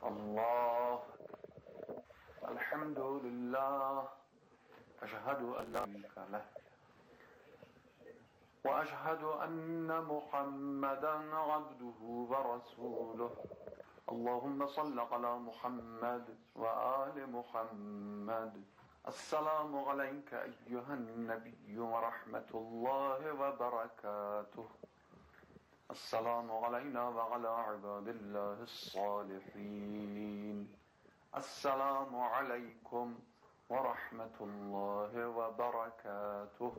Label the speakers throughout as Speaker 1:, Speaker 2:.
Speaker 1: الله الحمد لله أشهد أن لا شريك له وأشهد أن محمدا عبده ورسوله اللهم صل على محمد وآل محمد السلام عليك أيها النبي ورحمة الله وبركاته السلام علينا وعلى عباد الله الصالحين السلام عليكم ورحمة الله وبركاته.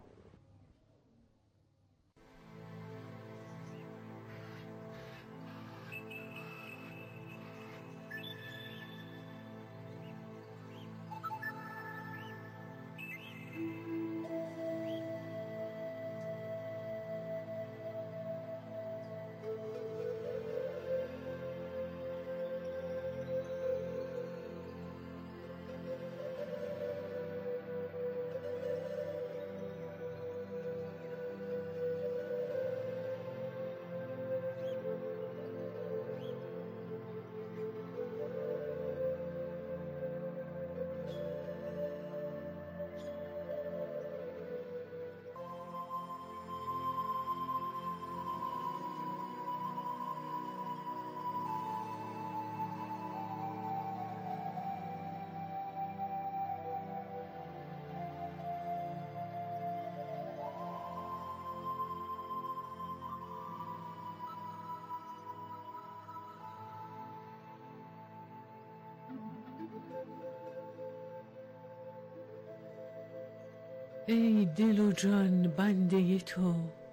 Speaker 2: ای دل و جان بنده تو،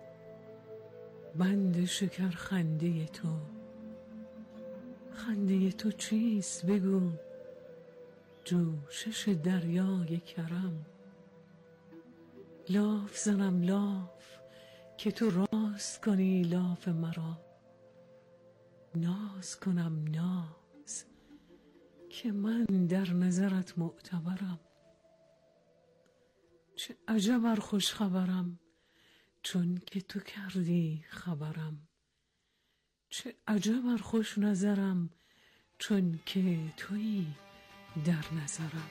Speaker 2: بند شکر خنده تو. خنده تو چیست بگو، جوشش دریای کرم. لاف زنم لاف که تو راست کنی لاف مرا، ناز کنم ناز که من در نظرت معتبرم. چه عجب ار خوش خبرم چون که تو کردی خبرم. چه عجب ار خوش نظرم چون که تویی در نظرم.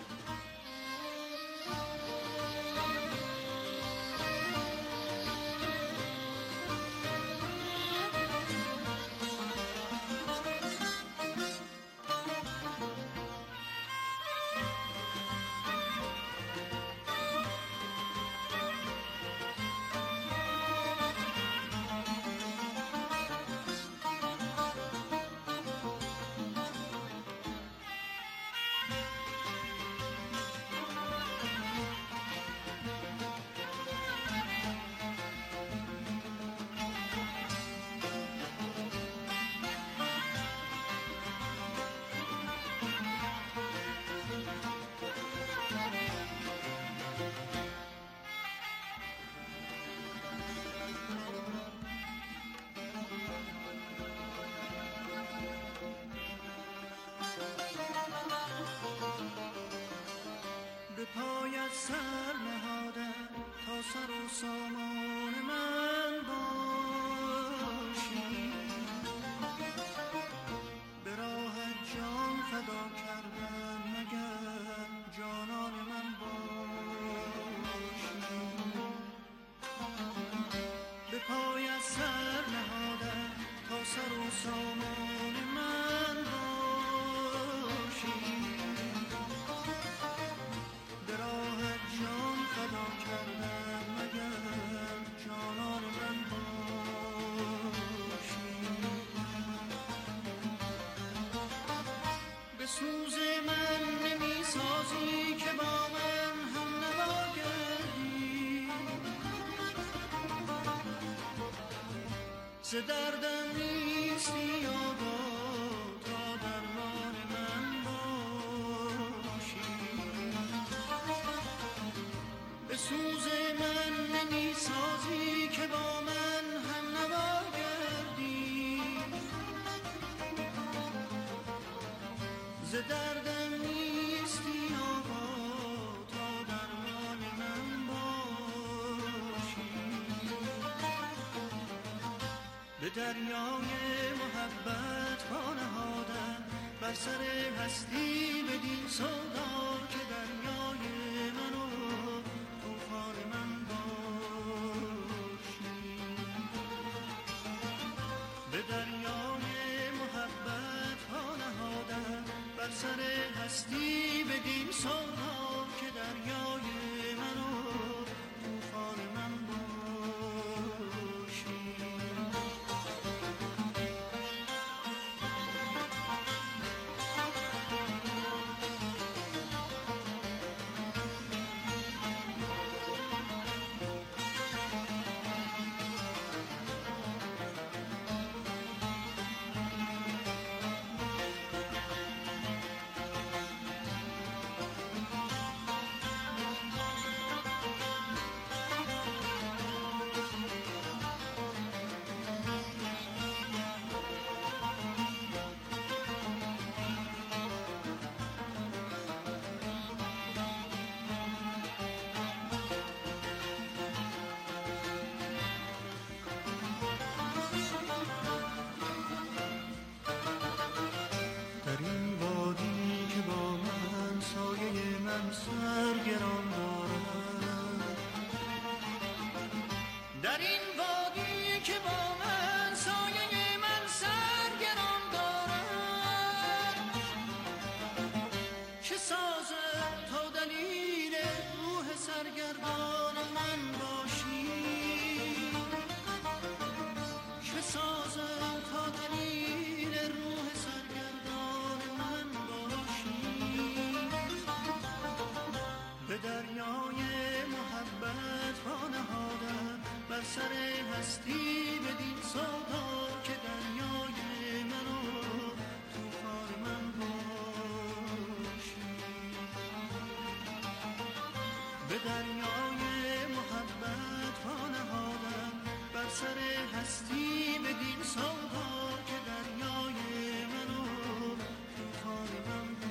Speaker 3: به پایت سر نهادم تا سر و سامان من باشی. به راهت جان فدا کردم مگر جانان من باشی. به پایت سر نهادم تا سر و سامان من باشی. جان فدا کردم مگر جانان من باشی. به سوز من نمی سازی که با من هم نوا گردی. ز دردم نیستی آگاه تا درمان من باشی. به سوز من نمی سازی که با من هم نوا گردی. ز دردم نیستی آقا تا درمان من باشی. به دریای محبت پا نهادم، بر سر هستی بدین سودا که دریای من و طوفان من باشی. به دریای محبت ها نهادم بر سر هستی بدین سودا که دریای من و طوفان من باشی. در این وادی که با من سایه من سرگران دارد، چه سازد تا دلیل روح سرگردان من باشی، چه سازد تا دلیل روح سرگردان من باشی. به دریای محبت پا نهادم بر سر هستی بدین سودا که دریای من و طوفان من باشی. به دریای محبت پا نهادم بر سر هستی بدین سودا که دریای من و طوفان من باشی.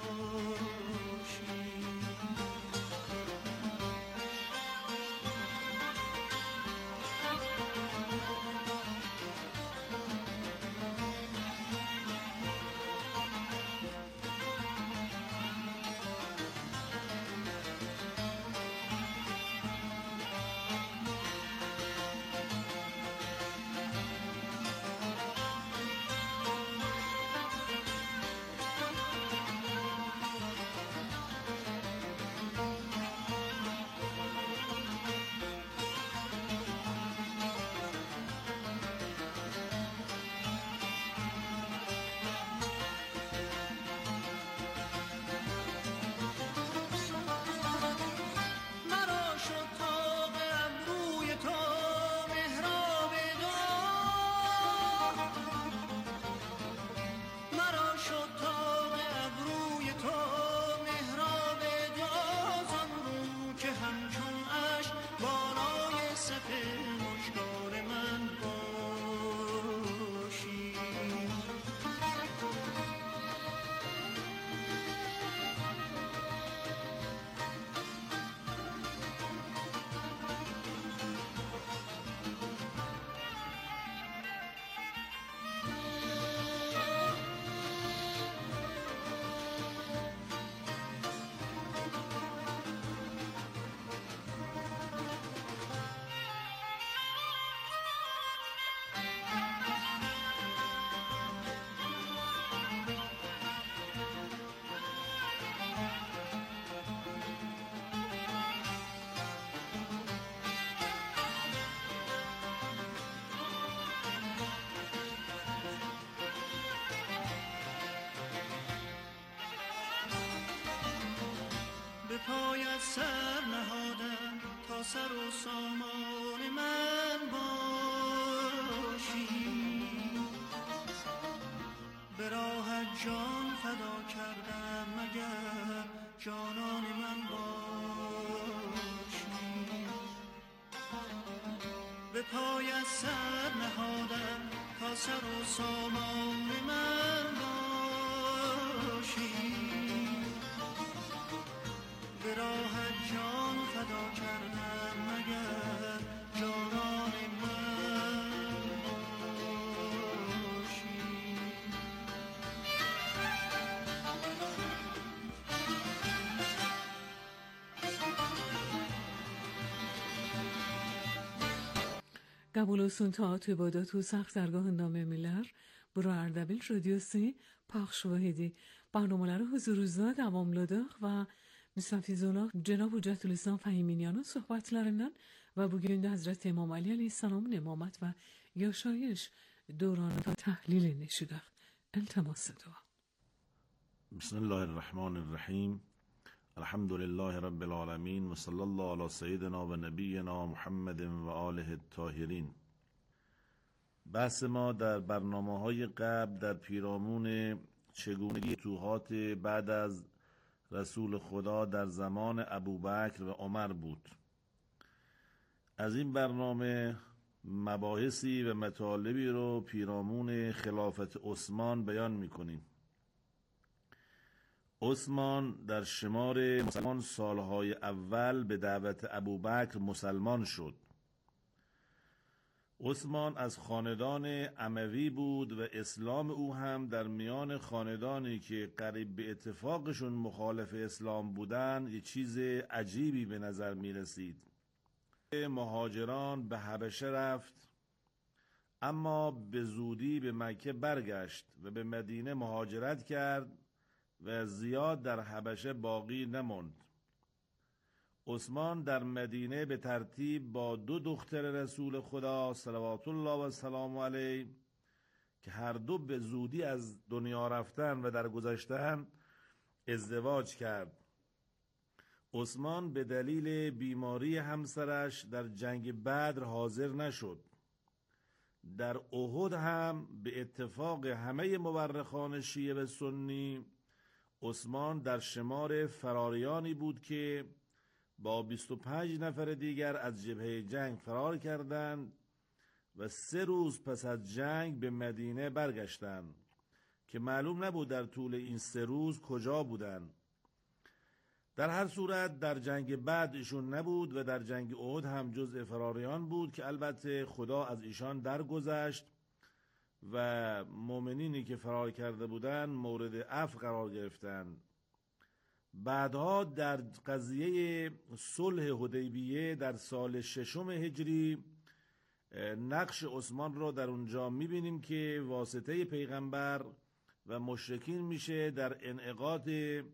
Speaker 3: به پایت سر نهادم تا سر و سامان من باشی. به راحت جان فدا کردم مگر جانان من باشی. به پایت سر نهادم تا سر و سامان من باشی. به راحت جان فدا کردم مگر جانان من باشی.
Speaker 2: قبول olsun taat ibadat و سخت‌درگاه نام ملر برای اردبیل رادیو 3 پخش واحدی برنامه رو حضور روزda davamlıdır ve müsafizullah Cenab-ı Hüccetülislam Fahiminiyan'ın sohbetlerinden ve bugün de Hazreti İmam Ali Aleyhisselam'ın imamet ve yaşayış döranı tahlil neşidir. التماس دعا.
Speaker 4: بسم الله الرحمن الرحیم. الحمد لله رب العالمین و صلی الله علی سیدنا و نبینا محمد و آله الطاهرین. بحث ما در برنامه‌های قبل در پیرامون چگونگی فتوحات بعد از رسول خدا در زمان ابوبکر و عمر بود. از این برنامه مباحثی و مطالبی رو پیرامون خلافت عثمان بیان می‌کنیم. عثمان در شمار مسلمان سالهای اول به دعوت ابوبکر مسلمان شد. عثمان از خاندان اموی بود و اسلام او هم در میان خاندانی که قریب به اتفاقشون مخالف اسلام بودن یه چیز عجیبی به نظر می رسید. مهاجران به حبشه رفت، اما به زودی به مکه برگشت و به مدینه مهاجرت کرد و زیاد در حبشه باقی نماند. عثمان در مدینه به ترتیب با 2 دختر رسول خدا صلوات الله و سلام علیه که هر دو به زودی از دنیا رفتن و درگذشتن ازدواج کرد. عثمان به دلیل بیماری همسرش در جنگ بدر حاضر نشد. در احد هم به اتفاق همه مورخان شیعه و سنی عثمان در شمار فراریانی بود که با 25 نفر دیگر از جبهه جنگ فرار کردند و 3 روز پس از جنگ به مدینه برگشتند که معلوم نبود در طول این 3 روز کجا بودند. در هر صورت در جنگ بعد ایشون نبود و در جنگ احد هم جزء فراریان بود که البته خدا از ایشان درگذشت و مؤمنینی که فرار کرده بودند مورد عفو قرار گرفتند. بعدها در قضیه صلح حدیبیه در سال 6 هجری نقش عثمان رو در اونجا میبینیم که واسطه پیغمبر و مشرکین میشه در انعقاد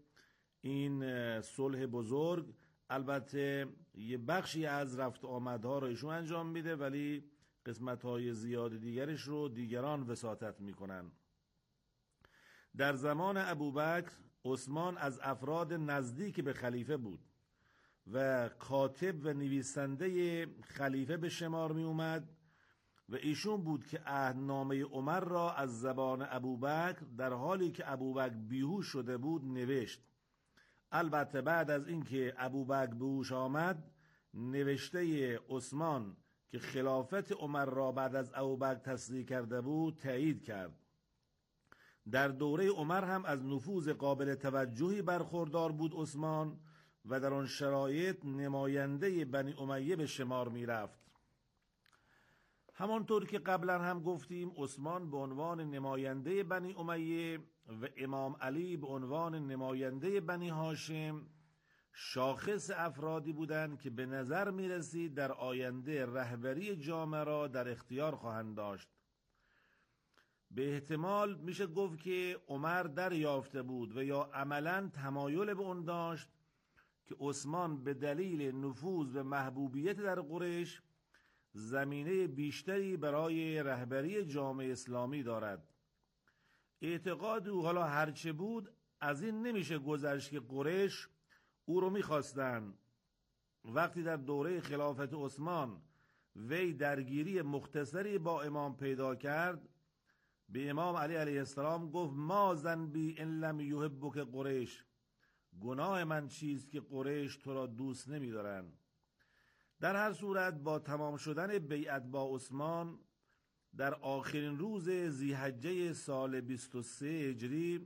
Speaker 4: این صلح بزرگ. البته یه بخشی از رفت آمدها رو ایشون انجام میده ولی قسمت‌های زیاد دیگرش رو دیگران وساطت میکنن. در زمان ابوبکر عثمان از افراد نزدیک به خلیفه بود و کاتب و نویسنده خلیفه به شمار می اومد و ایشون بود که عهدنامه عمر را از زبان ابوبکر در حالی که ابوبکر بیهوش شده بود نوشت. البته بعد از اینکه ابوبکر به هوش آمد نوشته عثمان که خلافت عمر را بعد از ابوبکر تصدیق کرده بود تایید کرد. در دوره عمر هم از نفوذ قابل توجهی برخوردار بود عثمان و در آن شرایط نماینده بنی امیه به شمار می رفت. همانطور که قبلا هم گفتیم عثمان به عنوان نماینده بنی امیه و امام علی به عنوان نماینده بنی هاشم شاخص افرادی بودند که به نظر می رسید در آینده رهبری جامعه را در اختیار خواهند داشت. به احتمال میشه گفت که عمر دریافته بود و یا عملاً تمایل به اون داشت که عثمان به دلیل نفوذ و محبوبیت در قریش زمینه بیشتری برای رهبری جامعه اسلامی دارد. اعتقاد او حالا هرچه بود از این نمیشه گذشت که قریش او رو میخواستن. وقتی در دوره خلافت عثمان وی درگیری مختصری با امام پیدا کرد به امام علی علیه السلام گفت ما ذنبی ان لم یحبک قریش، گناه من چیست که قریش تو را دوست نمی‌دارن. در هر صورت با تمام شدن بیعت با عثمان در آخرین روز ذی‌حجه سال 23 هجری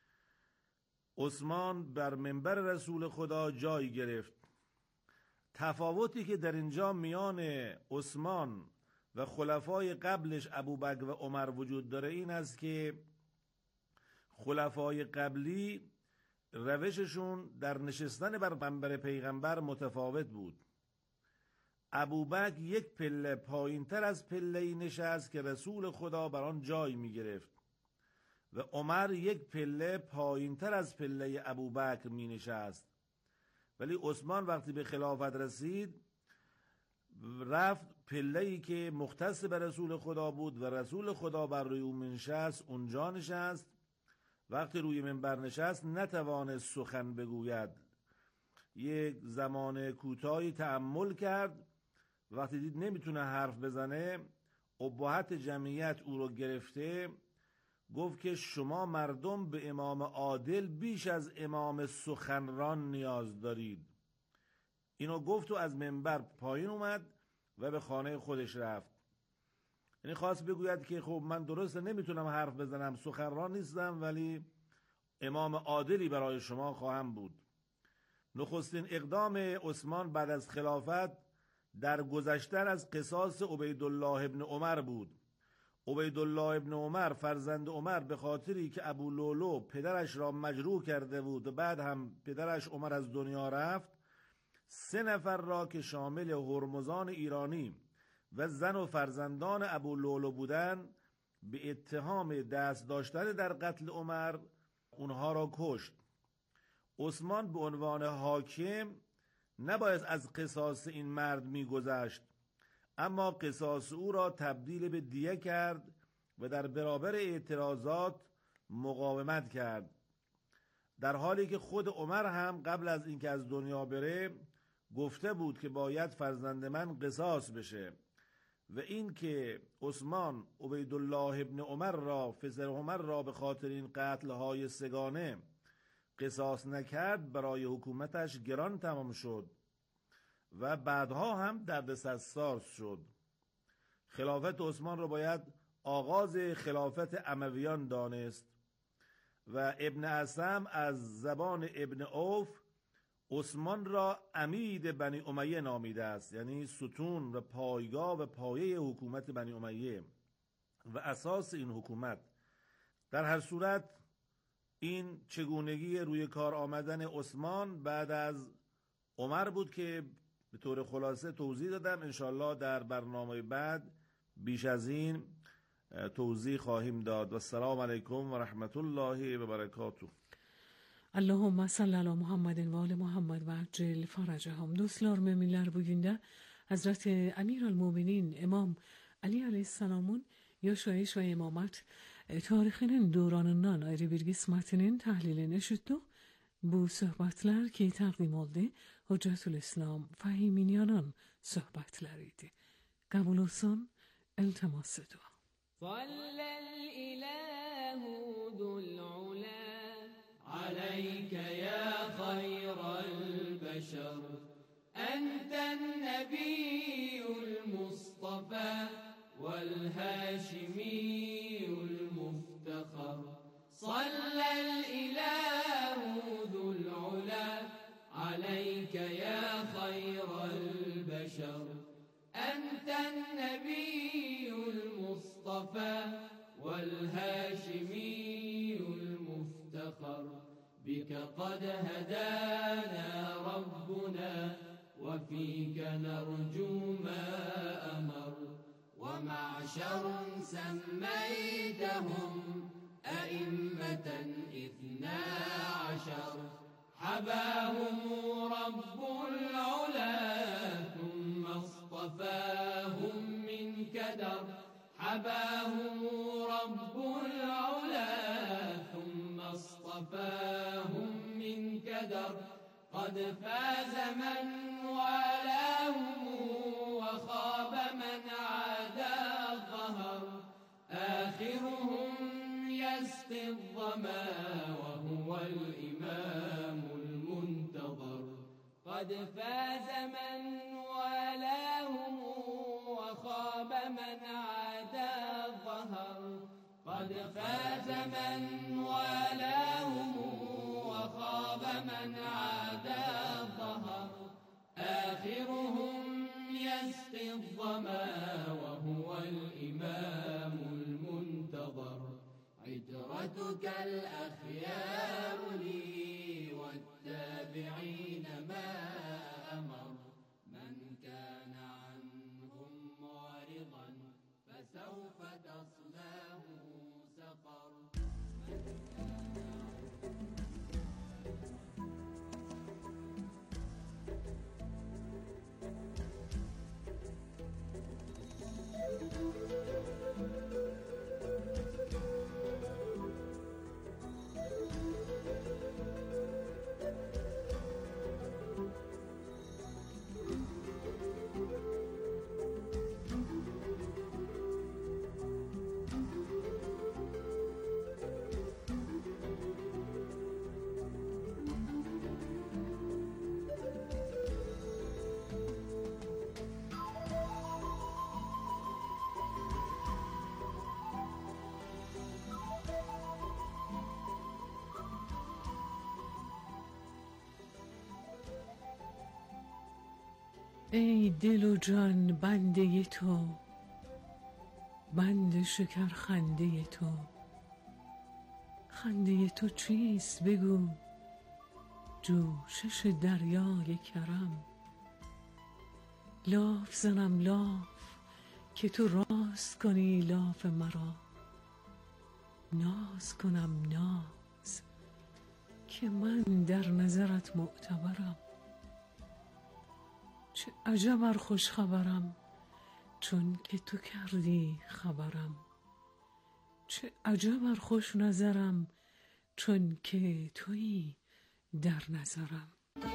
Speaker 4: عثمان بر منبر رسول خدا جای گرفت. تفاوتی که در اینجا میان عثمان و خلفای قبلش ابوبکر و عمر وجود داره این است که خلفای قبلی روششون در نشستن بر منبر پیغمبر متفاوت بود. ابوبکر یک پله پایین تر از پله‌ای نشست که رسول خدا بر آن جای می گرفت و عمر یک پله پایین تر از پله ابوبکر می نشست. ولی عثمان وقتی به خلافت رسید رفت پله‌ای که مختص به رسول خدا بود و رسول خدا بر روی اون نشست، اونجا نشست. وقتی روی منبر نشست نتوانست سخن بگوید، یک زمان کوتاهی تأمل کرد. وقتی دید نمیتونه حرف بزنه، ابهت جمعیت او رو گرفته، گفت که شما مردم به امام عادل بیش از امام سخنران نیاز دارید. اینو گفت و از منبر پایین اومد و به خانه خودش رفت. یعنی خواست بگوید که خب من درسته نمیتونم حرف بزنم، سخنران نیستم، ولی امام عادلی برای شما خواهم بود. نخستین اقدام عثمان بعد از خلافت در گذشتن از قصاص عبیدالله ابن عمر بود. عبیدالله ابن عمر فرزند عمر به خاطری که ابو لولو پدرش را مجروح کرده بود و بعد هم پدرش عمر از دنیا رفت، 3 نفر را که شامل هرمزان ایرانی و زن و فرزندان ابو لولو بودند به اتهام دست داشتن در قتل عمر اونها را کشت. عثمان به عنوان حاکم نباید از قصاص این مرد می‌گذشت، اما قصاص او را تبدیل به دیه کرد و در برابر اعتراضات مقاومت کرد، در حالی که خود عمر هم قبل از اینکه از دنیا بره گفته بود که باید فرزند من قصاص بشه. و این که عثمان عبیدالله ابن عمر را پسر عمر را به خاطر این قتل‌های سگانه قصاص نکرد برای حکومتش گران تمام شد و بعدها هم دردسرساز شد. خلافت عثمان را باید آغاز خلافت امویان دانست و ابن اسم از زبان ابن عوف عثمان را عمید بنی امیه نامیده است، یعنی ستون و پایگاه و پایه حکومت بنی امیه و اساس این حکومت. در هر صورت این چگونگی روی کار آمدن عثمان بعد از عمر بود که به طور خلاصه توضیح دادم. انشالله در برنامه بعد بیش از این توضیح خواهیم داد. و السلام علیکم و رحمت الله و برکاته.
Speaker 2: Allahumma salli ala Muhammedin ve ali Muhammed ve accel faracahum. Dostlar, müminler, bugün de Hazreti Emir el-Muminin İmam Ali Aleyhisselam'ın yaşayış ve imamet tarihinin döranından ayrı bir kısmetinin tahlilini eşittik. Bu sohbetler ki takdim oldu Hüccetül İslam Fahiminiyan'ın sohbetleriydi. Kabul olsun, iltimas dua.
Speaker 5: Sallel ilahu dhul ula عليك يا خير البشر أنت النبي المصطفى والهاشمي المفتخر صلى الإله ذو العلا عليك يا خير البشر أنت النبي المصطفى والهاشمي المفتخر بك قد هدانا ربنا وفيك نرجو ما أمر ومعشر سميتهم أئمة 12 حباهم رب العلا ثم اصطفاهم من كدر حباهم رب العلا ثم اصطفاهم من كدر قد فاز من والاهم وخاب من عادى الظهر آخرهم يسقي الظما وهو الإمام المنتظر قد فاز من والاهم وخاب من عادى الظهر قد فاز من والاهم وخاب من عادى الظهر آخرهم يسقي الظما وهو الإمام المنتظر عترتك الأخيار لي والتابعين ما أمر من كان
Speaker 2: ای دل و جان بنده تو، بند شکر خنده تو. خنده تو چیست بگو، جوشش دریای کرم. لاف زنم لاف که تو راست کنی لاف مرا. ناز کنم ناز که من در نظرت معتبرم. چه عجب ار خوش خبرم چون که تو کردی خبرم. چه عجب ار خوش نظرم چون که تویی در نظرم.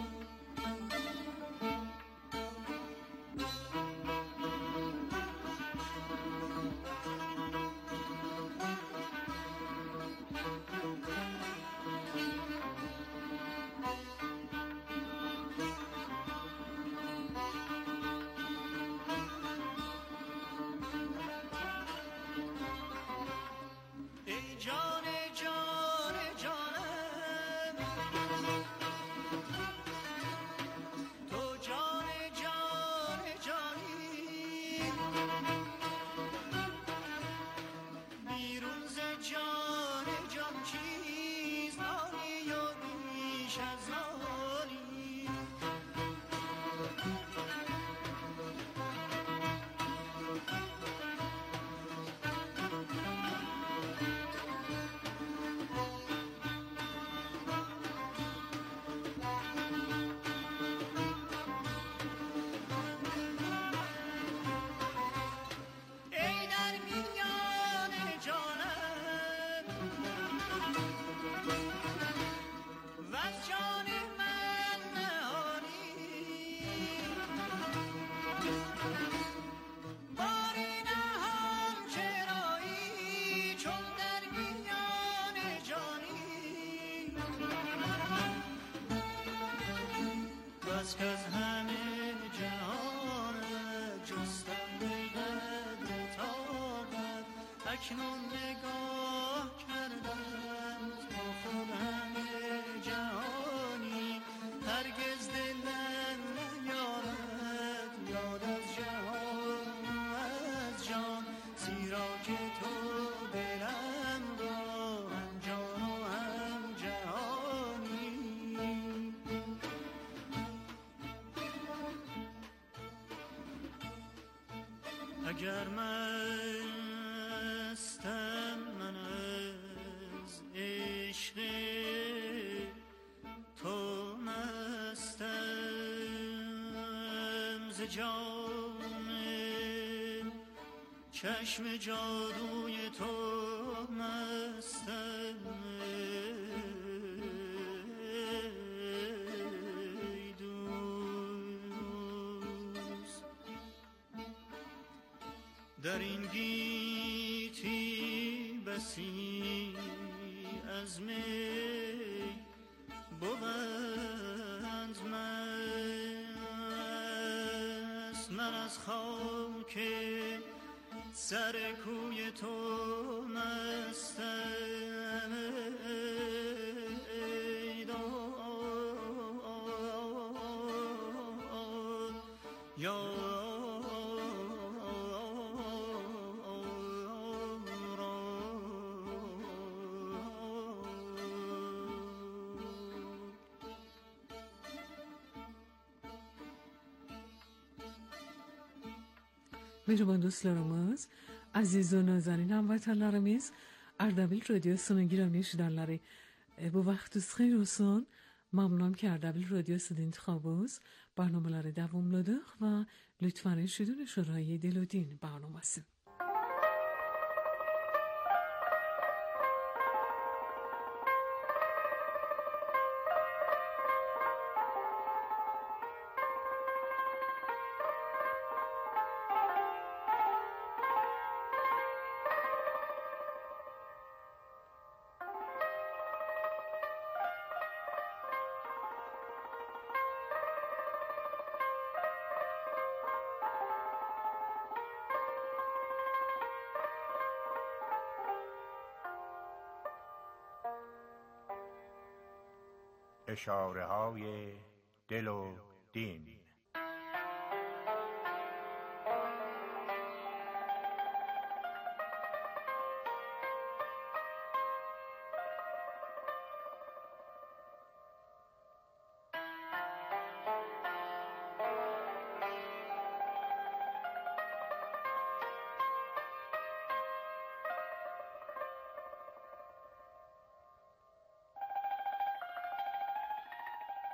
Speaker 3: بس که از همه جهان جستم بیدد تارد. اکنون نگاه کردم تا خودم جهانی. هرگز دلم نیارد یاد از جهان از جان. زیرا که تو دلم را هم جان و هم جهانی. اگر مستم من از عشق تو، مستم ز جام چشم جادوی تو، مستم ای دوست. در این گیتی بسی از می بوند مست. من از خاک سر کوی تو مستم ای داد یا
Speaker 2: Mehriban dostlarımız, aziz ve nazanin hamvatanlarımız, Ardabil Radyosu'nun girani şidarları bu vaxtuz xeyr olsun. ممنونم که اردبیل رادیو صدای انتخابوز برنامه‌لار davomladık و لطفاً شدون شورای دل و دین برنامه‌سی.
Speaker 6: اشاره های دل و دین.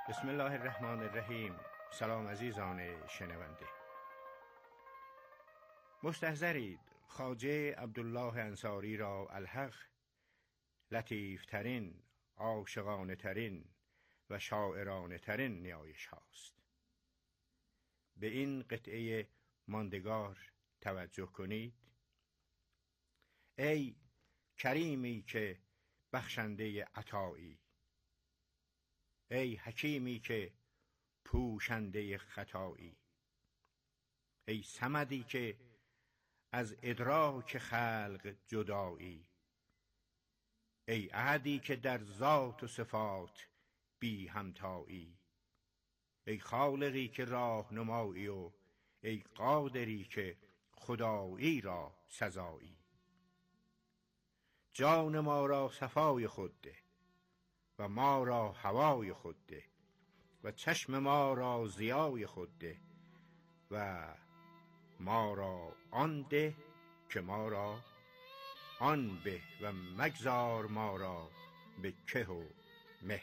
Speaker 6: بسم الله الرحمن الرحیم. سلام عزیزان شنونده. مستحضرید خواجه عبدالله انصاری را الحق لطیف ترین، عاشقانه ترین و شاعرانه ترین نیایش هاست. به این قطعه ماندگار توجه کنید. ای کریمی که بخشنده عطایی، ای حکیمی که پوشنده خطایی، ای صمدی که از ادراک خلق جدایی، ای احدی که در ذات و صفات بی همتایی، ای خالقی که راهنمایی و ای قادری که خدایی را سزایی. جان ما را صفای خود ده و ما را هوای خود ده و چشم ما را ضیای خود ده و ما را آن ده که ما را آن به و مگذار ما را به که و مه.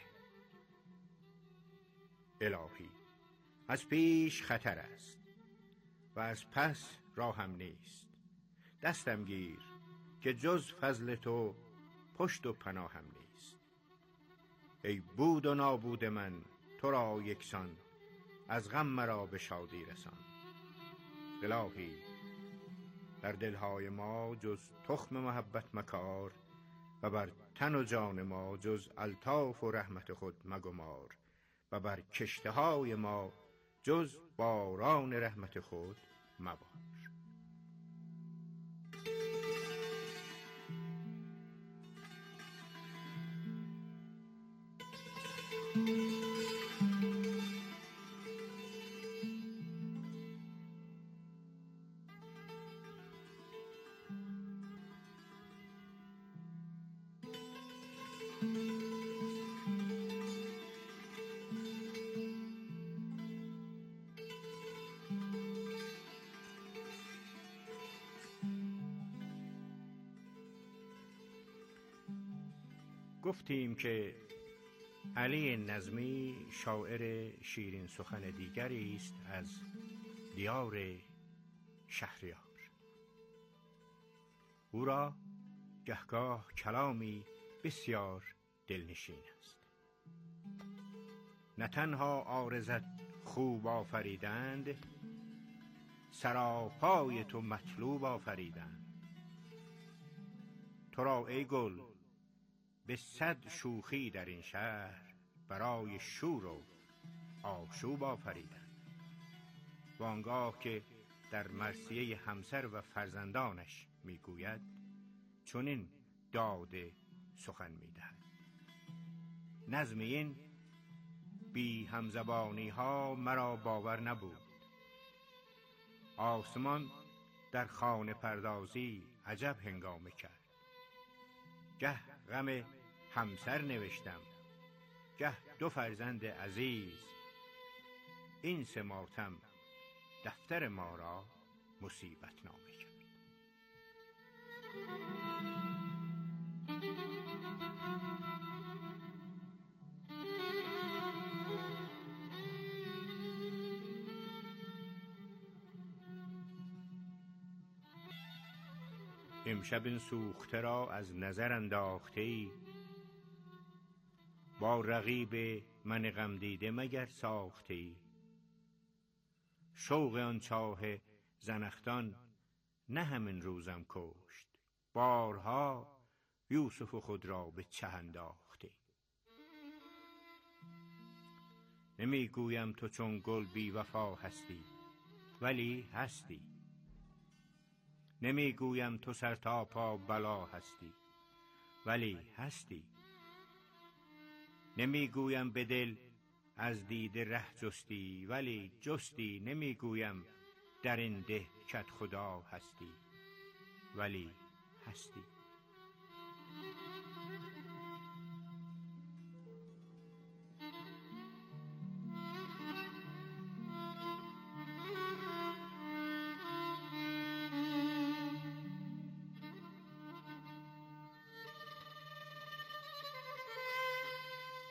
Speaker 6: الهی از پیش خطر است و از پس راهم نیست. دستم گیر که جز فضل تو پشت و پناهم نیست. ای بود و نابود من تو را یکسان، از غم مرا به شادی رسان. الهی در دلهای ما جز تخم محبت مکار و بر تن و جان ما جز الطاف و رحمت خود مگمار و بر کشته های ما جز باران رحمت خود مبار. گفتیم که علی نظمی شاعر شیرین سخن دیگری است از دیار شهریار. او را گهگاه کلامی بسیار دلنشین است. نه تنها عارضت خوب آفریدند، سراپای تو مطلوب آفریدند. تو را ای گل به 100 شوخی در این شهر، برای شور و آشوب آفریدند. وانگاه که در مرثیه همسر و فرزندانش میگوید چنین داد سخن میدهد: نظم این بی همزبانی ها مرا باور نبود. آسمان در خانه پردازی عجب هنگامه کرد. گه غم همسر نوشتم، گه 2 فرزند عزیز. این 3 ماتم دفتر ما را مصیبت نامه کرد. امشب این سوخته را از نظر انداخته‌ای، با رقیب من غم دیده مگر ساخته‌ای. شوق آن چاه زنخدان نه همین روزم کشت، بارها یوسف خود را به چه انداخته. نمیگویم تو چون گل بی وفا هستی، ولی هستی. نمیگویم تو سر تا پا بلا هستی، ولی هستی. نمیگویم به دل از دیده ره جستی، ولی جستی. نمیگویم در این ده کت خدا هستی، ولی هستی.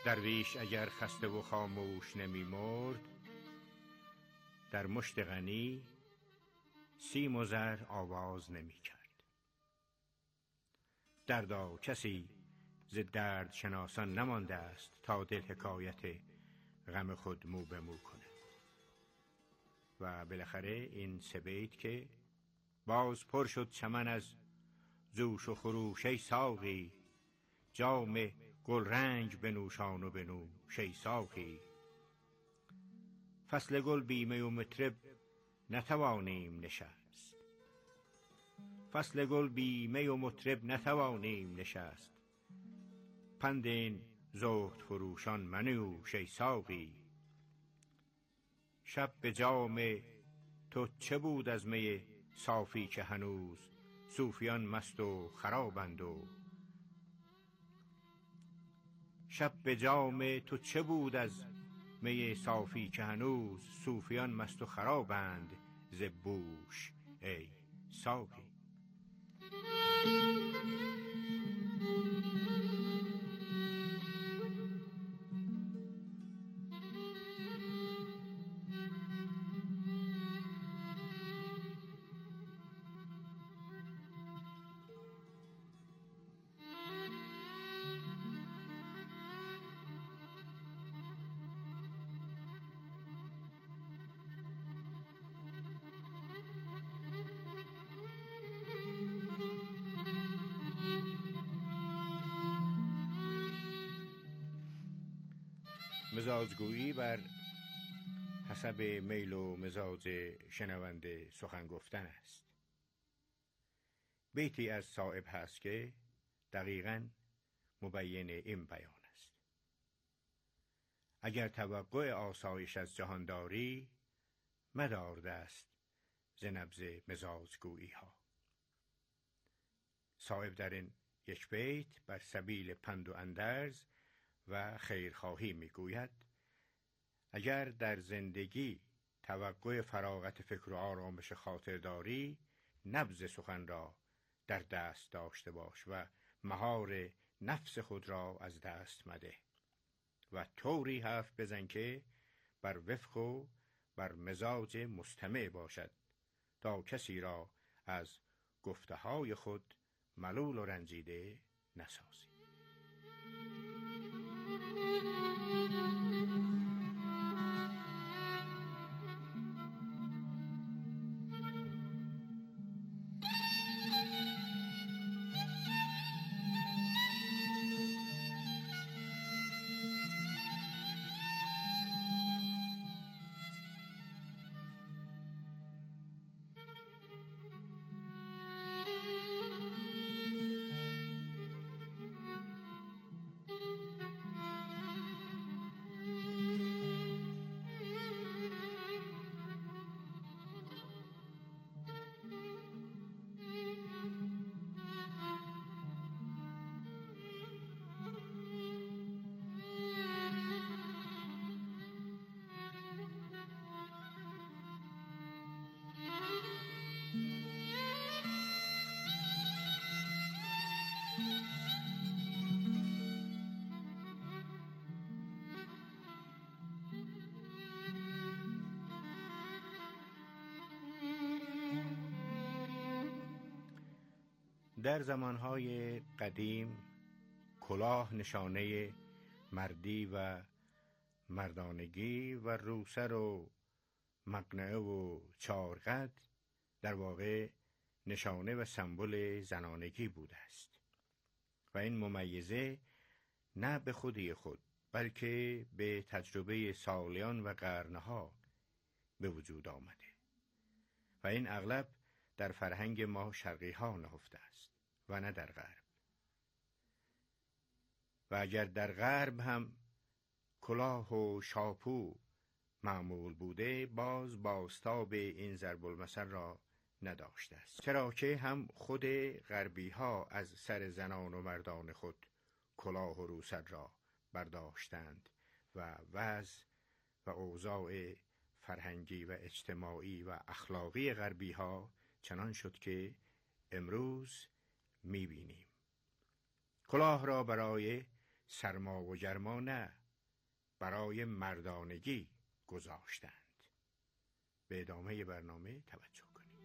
Speaker 6: درویش اگر خسته و خاموش نمی مرد، در مشت غنی سیم و زر آواز نمی کرد. دردا کسی ز درد شناسان نمانده است تا دل حکایت غم خود مو به مو کند. و بالاخره این 3 بیت که باز پر شد چمن از جوش و خروش ای ساقی، جام گل رنگ بنوشان و بنوش ای ساقی. فصل گل بی می و مطرب نتوانیم نشست، فصل گل بی می و مطرب نتوانیم نشست. پند این زهد فروشان منوش ای ساقی. شب به جام تو چه بود از می صافی که هنوز صوفیان مست و خرابند و شب به جام تو چه بود از می صافی که هنوز صوفیان مست و خرابند ز بوش ای ساقی. مزاجگویی بر حسب میل و مزاج شنونده سخن گفتن است. بیتی از صایب هست که دقیقاً مبین این بیان است: اگر توقع آسایش از جهان داری، مدار دست ز نبض مزاجگویی ها. صایب در این 1 بیت بر سبیل پند و اندرز و خیرخواهی میگوید اگر در زندگی توقع فراغت فکر و آرامش خاطر داری، نبض سخن را در دست داشته باش و مهار نفس خود را از دست مده و طوری حرف بزن که بر وفق و بر مزاج مستمع باشد تا کسی را از گفته‌های خود ملول و رنجیده نسازی. در زمانهای قدیم کلاه نشانه مردی و مردانگی و روسر و مقنعه و 4 قد در واقع نشانه و سمبل زنانگی بوده است و این ممیزه نه به خودی خود بلکه به تجربه سالیان و قرنها به وجود آمده و این اغلب در فرهنگ ما شرقی ها نهفته است و نه در غرب. و اگر در غرب هم کلاه و شاپو معمول بوده، باز بازتاب این ضرب المثل را نداشته است، چرا که هم خود غربی ها از سر زنان و مردان خود کلاه و روسر را برداشتند و وضع و اوضاع فرهنگی و اجتماعی و اخلاقی غربی ها چنان شد که امروز می‌بینیم. کلاه را برای سرما و گرما نه، برای مردانگی گذاشتند. به ادامه برنامه توجه کنید.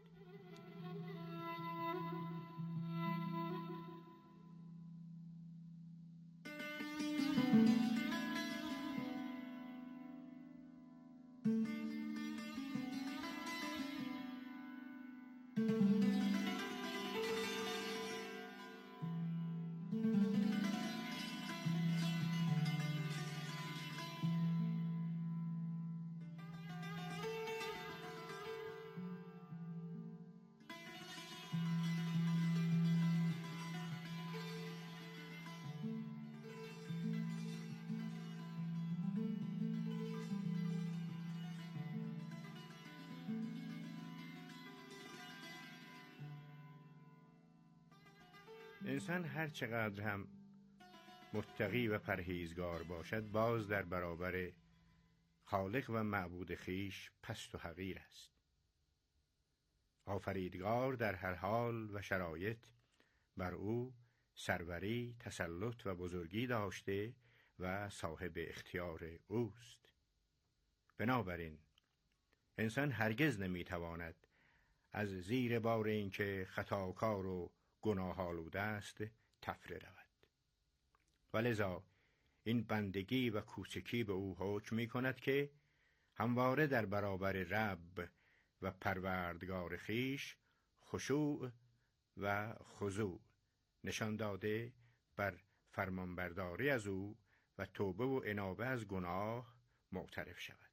Speaker 6: انسان هر چقدر هم متقی و پرهیزگار باشد، باز در برابر خالق و معبود خیش پست و حقیر است. آفریدگار در هر حال و شرایط بر او سروری، تسلط و بزرگی داشته و صاحب اختیار اوست. بنابراین انسان هرگز نمیتواند از زیر بار اینکه خطاکار و گناه آلوده است تفره رود. ولذا این بندگی و کوچکی به او حکم می کند که همواره در برابر رب و پروردگار خیش خشوع و خضوع نشان داده، بر فرمانبرداری از او و توبه و انابه از گناه معترف شود.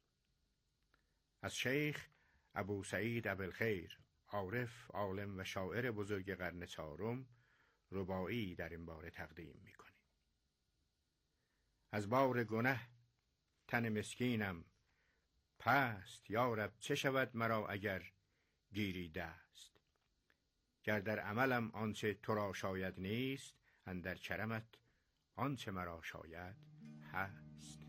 Speaker 6: از شیخ ابو سعید ابوالخیر، عارف، عالم و شاعر بزرگ قرن چهارم، رباعی در این باره تقدیم می‌کنیم. از بار گنه تن مسکینم پست، یا رب چه شود مرا اگر گیری دست. گر در عملم آنچه تو را شاید نیست، اندر کرمت آنچه مرا شاید هست.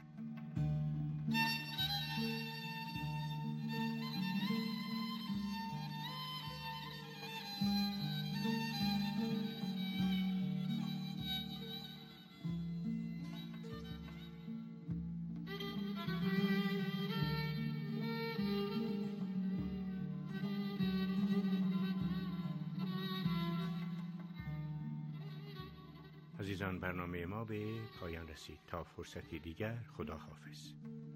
Speaker 6: عزیزان، برنامه ما به پایان رسید. تا فرصتی دیگر، خدا حافظ.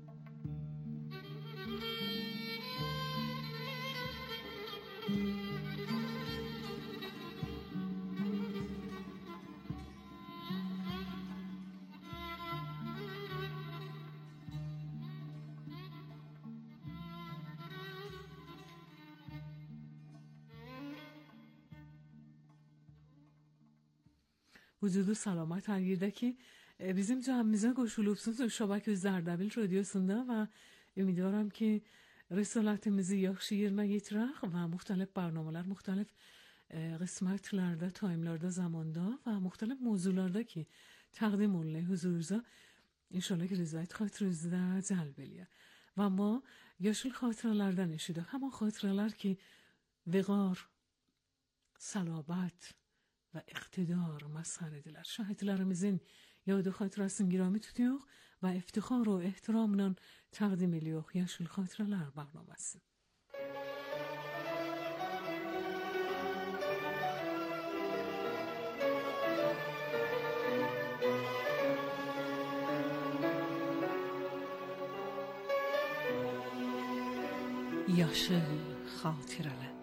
Speaker 2: وجود salamat her yerdeki bizim camimize koşulupsunuz و şabak Zerdabel radyosunda و امیدوارم که رسالتimizi yaxşı yerine getirək və müxtəlif برنامه‌lar, müxtəlif qismətlərdə, timelarda, zamanda və müxtəlif mövzularda ki təqdim olunur huzurunuza inşallah ki rızayət xatirənizdə cəlb eləyər. Və ma yaşıl xatirələrdən eşidək. Həmin xatirələr ki vəqar, salabət و اقتدار مظهر ediler. Şəhidlərimizin yadı xatirəsini girami tutuyor və iftixar و ehtiramla təqdim ediyor Yaşıl Xatirələr برنامesi. Yaşıl Xatirələr.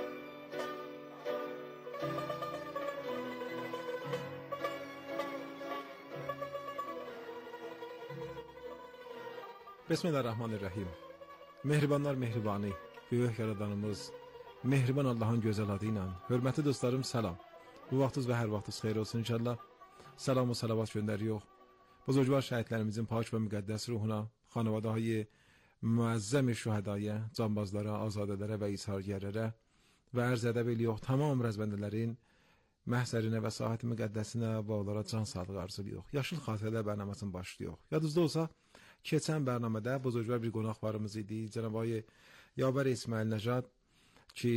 Speaker 7: Bismillahirrahmanirrahim. Mehribanlar mehribanı, böyük yaradanımız, mehriban Allah'ın güzel adıyla. Hürmetli dostlarım, selam. Bu vaxtınız ve her vaxtınız xeyir olsun inşallah. Selam و salavat gönderiyor. Buzurgvar şəhidlərimizin pak ve müqəddəs ruhuna, xanavadahay müəzzəm şühədaya, canbazlara, azadələrə və izhargərlərə və ərz edəb ediyor. Tamam rəzbəndələrin məhzərinə və sahət müqəddəsinə və onlara can sağlığı arzuluyor. Yaşıl Xatirələr bərnaməsini başlıyor. Yadınızda olsa, keçən bərnamədə buzurgvar bir qonaqlarımız idi. Cənab Ağay Yavər İsmail Nəcad ki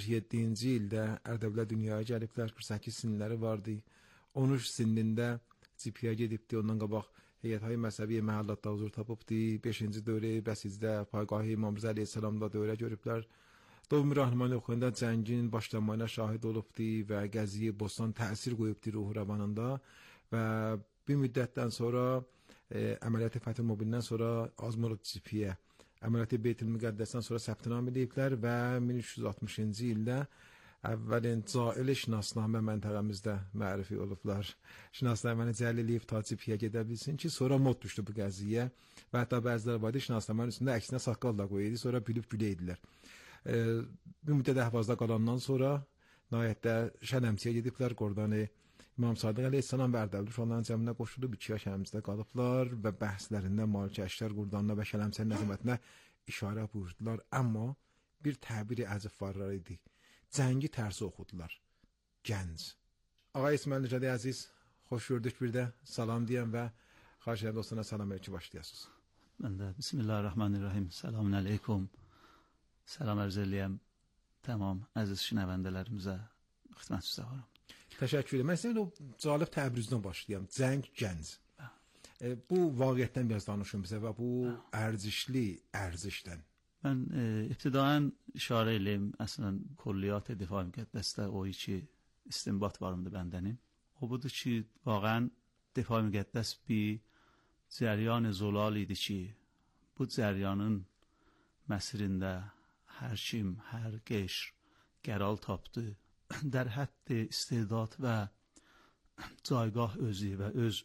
Speaker 7: 1347-ci ildə Ərdəbilə dünyaya gəliblər. 48 sinləri vardı. 13 sinində CP'ye gedibdi. Ondan qabaq heyətهای məzhəbi məhəllatda huzur tapıbdı. 5-ci dövrə Bəsizdə payqahı İmam Rza əleyhissalamda dövrə görüblər. Dövm Rəhmani oxuyanda cəngin başlanmayına şahid olubdu və Gəziyə Bostan təsir qoyubdu ruhu rəvanında və bir müddətdən sonra əməliyyatı Fəth Mübindən sonra Azmurud CP'yə əməliyyatı Beytül Müqəddəsdən sonra səbtinam ediblər və 1360-cı ildə əvvəlin Cail şinasnamə məntəqəmizdə mərifə olublar. Şinasnaməni cəlil eləyib ta CP'yə gedə bilsin ki, sonra mod düşdü bu qəziyə və hətta bəziləri var idi şinasnamənin üstündə əksinə saqqal da qoyuldu, sonra bilib güləydilər. Bir müddət Əhvazda qalandan sonra nəhayətdə Şənəmsiyə gediblər, oradan İmam Sadiq əleyhissalam və Ərdəbil onların cəminə qoşulub 2 ay Şənəmsidə qalıblar və bəhslərində Malikəşlər qurdanına və Şənəmsiyənin əzəmətinə işarə buyurdular. Amma bir təbiri əcəb var idi. Cəngi tərsi oxudular. Gənc. Ağa İsmail Nəcədi əziz, xoş gördük bir də. Salam deyəm və xahiş edirəm dostlarına salam verib ki, başlayasınız.
Speaker 8: Mən də Bismillahirrahmanirrahim. Selamun əleykum. Salam ərz eləyəm. Tamam, əziz şinəvəndələrimizə xidmət üzrə varam.
Speaker 7: Təşəkkür edirəm. Mən sizin o calib təbrizdən başlayam. Cəng, gənc. Bu vaqiətdən biraz danışın bizə və bu ərzişli ərzişdən.
Speaker 8: من ابتداعا اشاره eləyim əslən کلیات دفاع müqəddəsdə o iki istinbat varımdı bəndənim. O budur ki, واقعا دفاع müqəddəs bir cəryan zolal idi ki, bu cəryanın məsirində hər kim, hər qəşr qəral tapdı. در حد استعداد و جایگاه özü və öz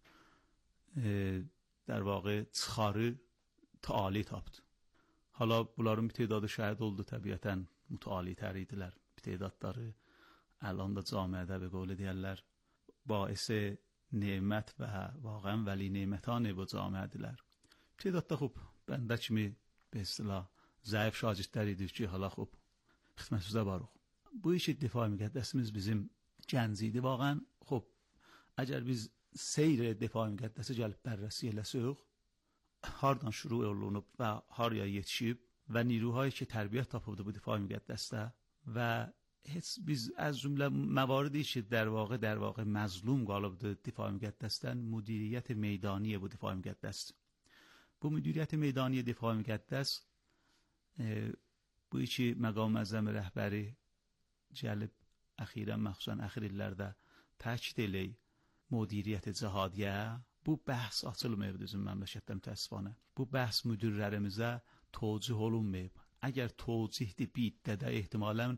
Speaker 8: در واقع çıxarı تعالی tapdı. Hala bunların bir tedadı şəhid oldu təbiətən mütəali tər idilər. Bir tedadları الان da camiədə və qol edərlər. Baisi nemət və واقعا vəli nemətani bu camiədilər. Tedadda xub bəndə kimi به اصطلاح zəif şagirdlər idi ki, hala xub xidmətimizdə varıq. Bu işi difai müqəddəsimiz bizim gənc idi. واقعا خب اگر biz seyr difai müqəddəsi gəlib bərrəsi eləsək, hardan şuru olunub və haraya yetişib və نیروهایی ki tərbiyyət tapıbdı bu difai müqəddəsdə və heç biz از جمله مواردی که در واقع مظلوم qalıbdı difai müqəddəsdən müdiriyyət meydani bu difai müqəddəs. Bu müdiriyyət meydani difai müqəddəs bu iki məqam əzəm rəhbəri gəlib əxirən məxsusən əxir illərdə təkid eləyib müdiriyyət cihadiyyə. Bu bəhs açılmayıb bizim məmləkətdə mütəəssifanə. Bu bəhs müdirlərimizə tövcih olunmayıb. Əgər tövcihdi biddədə ehtimalən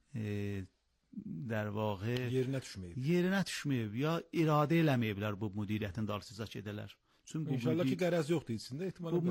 Speaker 8: در واقع yerinə düşməyib ya iradə eləməyiblər bu müdiriyyətin dalsıca gedələr. Çünki
Speaker 7: İnşallah ki qərəz yoxdur içində ehtimal
Speaker 8: bu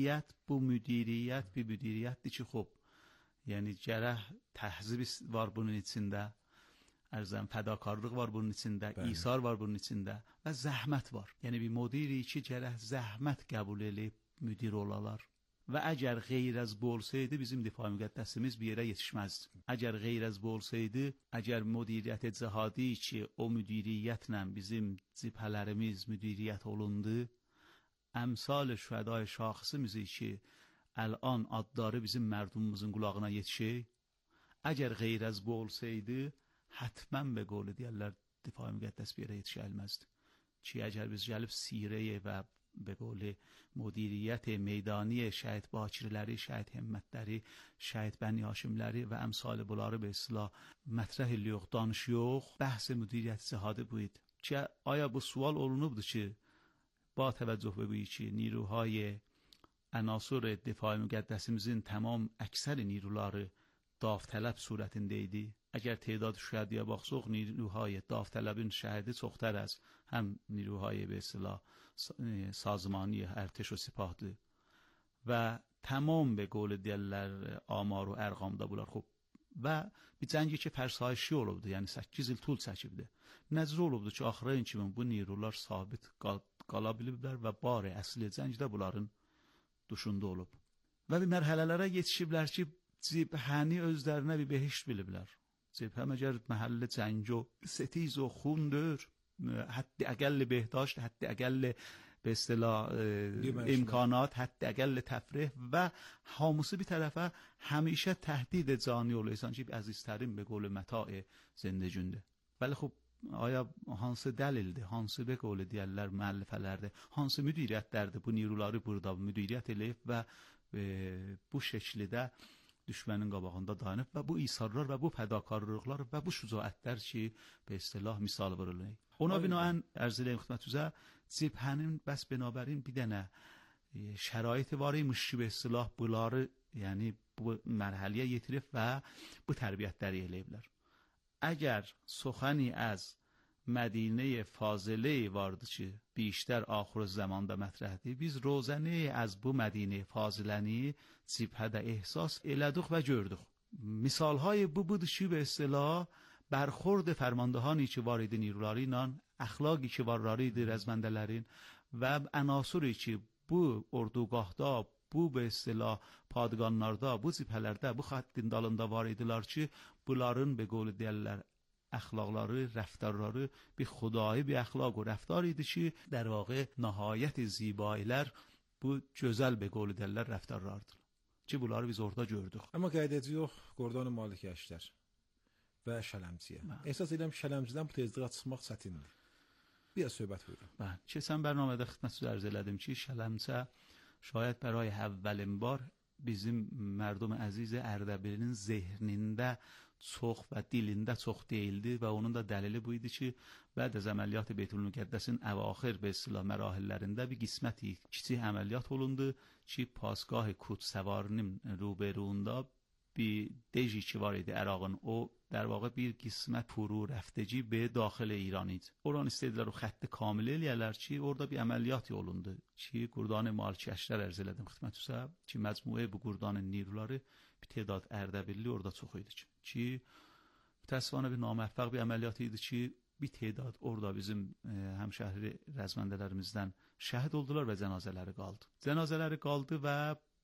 Speaker 8: müdiriyyət bir müdiriyyətdir ki, xop yəni gərək təhzib var bunun içində, ərzəm fədakarlıq var bunun içində, isar var bunun içində və zəhmət var. Yəni bir müdiri ki gərək zəhmət qəbul edib müdir olalar. Və əgər qeyr az bu olsaydı bizim difai müqəddəsimiz bir yerə yetişməzdi. Əgər qeyr az bu olsaydı, əgər müdiriyyət cihadi ki o müdiriyyətlə bizim cibhələrimiz müdiriyyət olundu, əmsal şühədai şaxsımızı ki الان adları bizim mərdumumuzun qulağına yetişir. Əgər qeyr az bu olsaydı, həttmən və qol edərlər difai müqəddəs bir yerə yetişəlməzdi. Ki əgər biz gəlib sirəyə və به قول مدیریت میدانی شهید باکرləri, şəhid himmətləri, şəhid bəni haşimləri və əmsal bunları به اصطلاح مطرح eləyox, danışıyoruz. Bəhs müdiriyyət cihadı bu idi. Ki آیا bu sual olunubdu ki با توجه به bu ki نیروهای عناصر دفاع müqəddəsimizin tamam əksər نیروları داوطلب صورتində idi. اگر تعداد شهدیه baxsaq نیروهای داوطلبین شهیدی çoxtər az həm نیروهای به اصطلاح سازمانی ارتش و سپاهdır و tamam به قول deyirlər آمار و ارقامda bunlar xub və bir cəngi ki fərsayişi olubdu, yəni 8 il tul çəkibdi. Nəzər olubdu ki axırın kimi bu نیروlar sabit qala biliblər və bari əsli cəngdə bunların duşunda olub. Və bir mərhələlərə yetişiblər ki cibhəni özlərinə bir behişt biliblər. Cibhəm əgər məhəllə cəng و ستیز و خونdur, حد اقل بهداشت، حد اقل به اصطلاح امکانات، حد اقل تفریح و حاموسی bir tərəfə همیشه تهدید جانی oluysan ki عزیزترین به قول متاع زندگیونده. ولی خب aya hansı dəlildir, hansı be qolu deyərlər müəllifələrdə, hansı müdiriyyətlərdir bu niruları burada müdiriyyət eləyib və bu şəkildə düşmənin qabağında dayanıb və bu isarlar və bu fədakarlıqlar və bu şücaətlər ki, be istilah misal vurulur. Ona binaən ərz eləyim xidmətinizə, cibhənin bəs binabərin bir dənə şəraiti var imiş ki, be istilah bunları, yəni bu mərhələyə yetirib və bu tərbiyyətləri eləyiblər. Əgər سخنی از مدینه فاضله vardı ki, بیشتر آخر zamanda mətrəhdir. Biz rozəni az bu Mədinə faziləni cibhədə ehsas elədik və gördük. Misalهای bu budur ki, به اصطلاح برخورد فرماندهانی ki var idi نیروları ilə, əxlaqi ki var idi rəzməndələrin və عناصری ki bu ordugahda, bu به اصطلاح padğanlarda, bu cibhələrdə, bu xəttin dalında var idilər ki, bunların به قول deyirlər əxlaqları, rəftarları bir xudai bir əxlaq و rəftar idi ki, در واقع nəhayət zibailər bu gözəl به قول deyirlər rəftarlardır. Ki bunları biz orada gördük.
Speaker 7: Amma qaydacı yox, Qordon Malikəşlər və Şələmciyə. Əsas edirəm Şələmcidən bu tezliyə çıxmaq çətindir. Bir söhbət buyurun.
Speaker 8: Bəli, keçən bərnamədə xidmətinizə ərz elədim ki, Şələmcə şayət برای اولین بار bizim mərdum əziz Ərdəbilin zehnində çox və dilində çox deyildi və onun da dəlili bu idi ki, bəd az əməliyyat Beytülmüqəddəsin əvaxir به اصطلاح mərahillərində bir qisməti kiçik əməliyyat olundu ki, پاسگاه کوهسوارının روبروunda bir دژی ki var idi Ərağın, o در واقع bir qismət فرو رفتگی به داخل ایران idi. Oradan istədilər o xətti kamil eləyərlər ki, orada bir əməliyyat olundu ki, Qurdan Malikəşlər ərz elədim xidmətinizə ki, məcmuə bu Qurdanın niruları bir tədad Ərdəbilli orada çox idi ki, mütəəssifانه bir naməvfəq bir əməliyyat idi ki, bir tədad orada bizim həmşəhri rəzməndələrimizdən şəhid oldular və cənazələri qaldı. Cənazələri qaldı və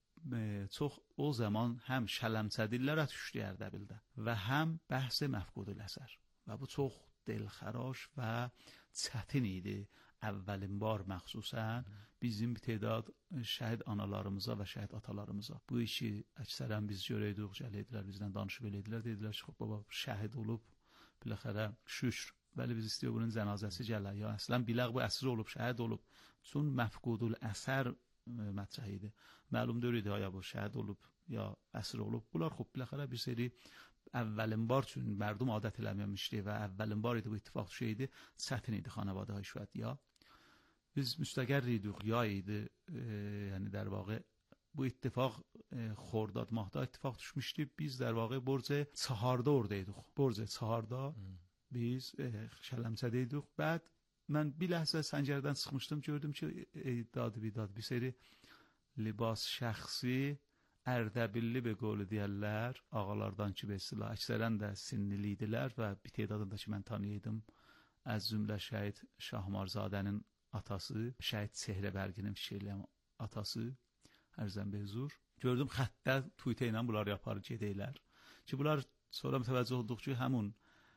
Speaker 8: çox o zaman həm Şələmçədillərə düşdü Ərdəbildə və həm bəhs məfqudul əsər və bu çox dilxəraş və çətin idi. Əvvəlin bar məxsusən bizim bir tədad şəhid analarımıza və şəhid atalarımıza bu işi əksərən biz görəydik, gələdilər bizdən danışıb elədilər, dedilər ki, baba şəhid olub biləxərə şükr, ولی biz istəyir bunun cənazəsi gələr ya əslən biləq bu əsir olub, şəhid olub, çün məfqudul əsər mətrəh idi. Məlum deyildi ya bu şəhid olub ya əsir olub. Bunlar xub biləxərə bir seri əvvəlin bar üçün mərdum adət eləməmişdi və əvvəlin bar idi bu ittifaq şeydi, çətin idi xanəvadə-i şühədə. Biz müstəqər idik ya idi, yəni در واقع bu ittifaq Xordad mahda ittifaq düşmüşdü. Biz در واقع برج 4-da oradaydık. Burj 4-da biz Şələmçədə idik. Bəd mən bir ləhzə səncərdən çıxmışdım, gördüm ki, dad bir seri libas şəxsi Ərdəbilli be qolu deyərlər, ağalardan ki, be istilah əksərən də sinli idilər və bir tədadında ki, mən tanıyırdım. Az cümlə şəhid Şahmarzadənin atası, şəhid Çehrəbərginin fikirləyəm atası, ərzən be huzur. Gördüm xəttdə Twitter ilə bunlar yapar gedəylər. Ki, bunlar sonra mütəvəccüh olduq ki, həmun